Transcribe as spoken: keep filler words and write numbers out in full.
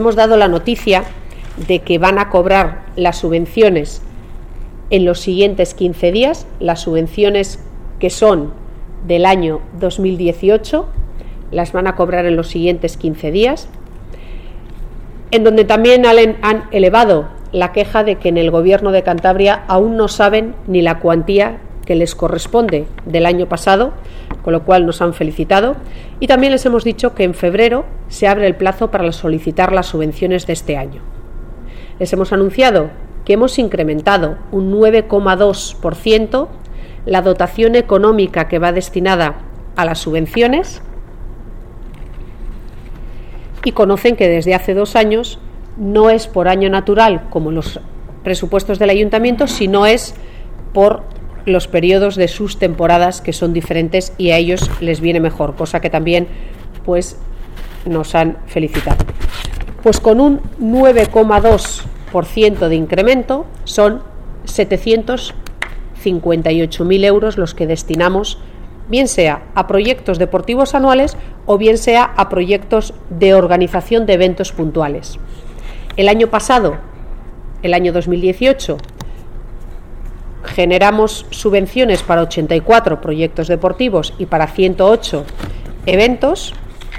hemos dado la noticia de que van a cobrar las subvenciones en los siguientes quince días, las subvenciones que son del año dos mil dieciocho, las van a cobrar en los siguientes quince días, en donde también han elevado la queja de que en el Gobierno de Cantabria aún no saben ni la cuantía que les corresponde del año pasado, con lo cual nos han felicitado, y también les hemos dicho que en febrero se abre el plazo para solicitar las subvenciones de este año. Les hemos anunciado que hemos incrementado un nueve coma dos por ciento la dotación económica que va destinada a las subvenciones, y conocen que desde hace dos años no es por año natural como los presupuestos del ayuntamiento, sino es por los periodos de sus temporadas, que son diferentes y a ellos les viene mejor, cosa que también pues nos han felicitado. Pues con un nueve coma dos por ciento de incremento son setecientos cincuenta y ocho mil euros los que destinamos, bien sea a proyectos deportivos anuales o bien sea a proyectos de organización de eventos puntuales. El año pasado, el año dos mil dieciocho, generamos subvenciones para ochenta y cuatro proyectos deportivos y para ciento ocho eventos,